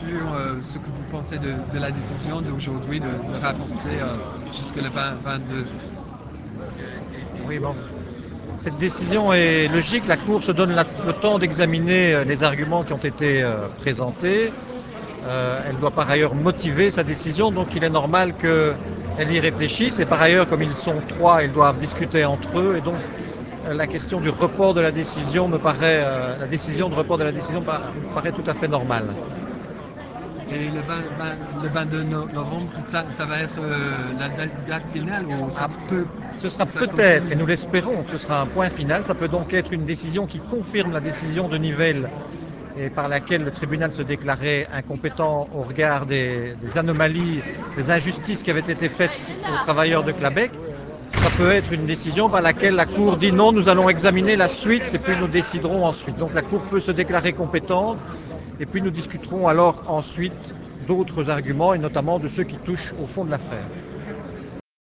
sur ce que vous pensez de la décision d'aujourd'hui de rapporter jusque le 2022. Oui, bon. Cette décision est logique. La Cour se donne le temps d'examiner les arguments qui ont été présentés. Elle doit par ailleurs motiver sa décision, donc il est normal qu'elle y réfléchisse. Et par ailleurs, comme ils sont trois, ils doivent discuter entre eux. Et donc, la question du report de la décision me paraît, la décision de report de la décision me paraît tout à fait normale. Et le 22 novembre, ça va être la date finale ou ça Ah, se peut ce sera que ça peut-être, et continue? nous l'espérons, que ce sera un point final. Ça peut donc être une décision qui confirme la décision de Nivelles et par laquelle le tribunal se déclarait incompétent au regard des anomalies, des injustices qui avaient été faites aux travailleurs de Clabec. Ça peut être une décision par laquelle la Cour dit non, nous allons examiner la suite et puis nous déciderons ensuite. Donc la Cour peut se déclarer compétente et puis nous discuterons alors ensuite d'autres arguments et notamment de ceux qui touchent au fond de l'affaire.